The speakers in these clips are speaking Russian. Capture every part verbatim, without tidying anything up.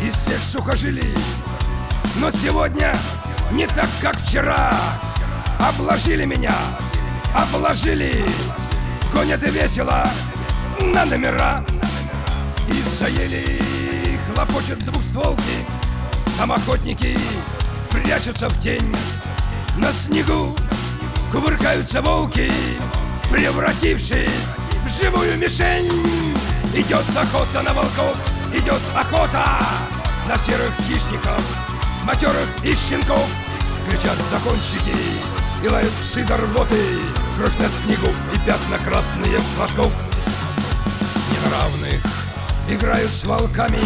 из всех сухожилий. Но сегодня не так, как вчера. Обложили меня, обложили, гонят и весело на номера. Из-за ели хлопочут двухстволки, там охотники прячутся в тень. На снегу кувыркаются волки, превратившись в живую мишень. Идет охота на волков, идет охота на серых хищников, матерых и щенков. Кричат закончики и лают псы до рвоты, кровь на снегу и пятна красные флажков. Неравных играют с волками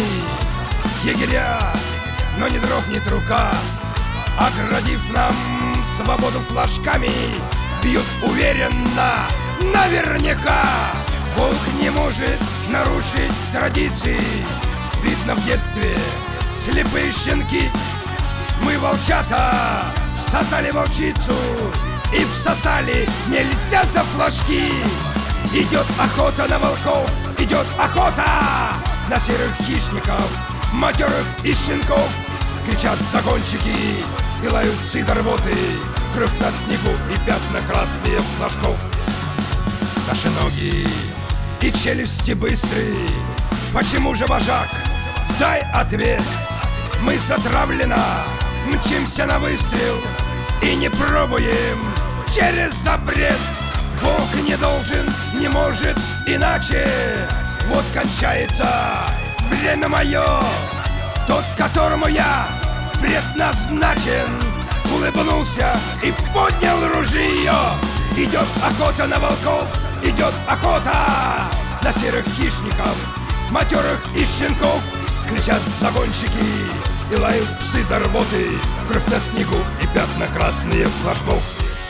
егеря, но не дрогнет рука, оградив нам свободу флажками. Бьют уверенно, наверняка. Волк не может нарушить традиции. Видно в детстве слепые щенки. Мы, волчата, всосали волчицу и всосали, не льстя за флажки. Идет охота на волков, идет охота на серых хищников, матерых и щенков. Кричат загонщики и лают псы до рвоты, кровь на снегу и пятна красные флажков. Наши ноги и челюсти быстрые. Почему же, вожак? Дай ответ. Мы затравленно мчимся на выстрел и не пробуем через запрет. Волк не должен, не может иначе. Вот кончается время мое. Тот, которому я предназначен, улыбнулся и поднял ружье. Идет охота на волков, идет охота на серых хищников, матерых и щенков. Кричат загонщики и лают псы до рвоты, кровь на снегу и пятна красные флажков.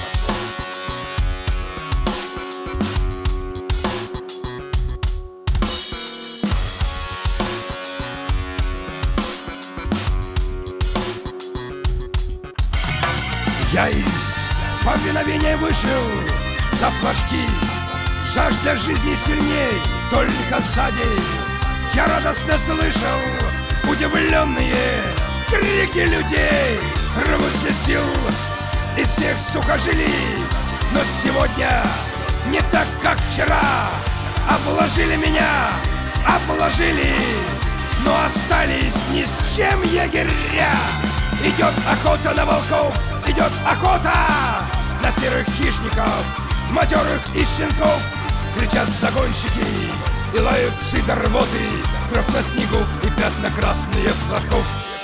Я из повиновения вышел за флажки. Жажда жизни сильней только сзади. Я радостно слышал удивленные крики людей. Рвутся сил из всех сухожилий. Но сегодня не так, как вчера. Обложили меня, обложили, но остались ни с чем егеря. Идет охота на волков, идет охота на серых хищников, матерых и щенков. Кричат загонщики и лают псы до рвоты, кровь на снегу и пятна красные флажков.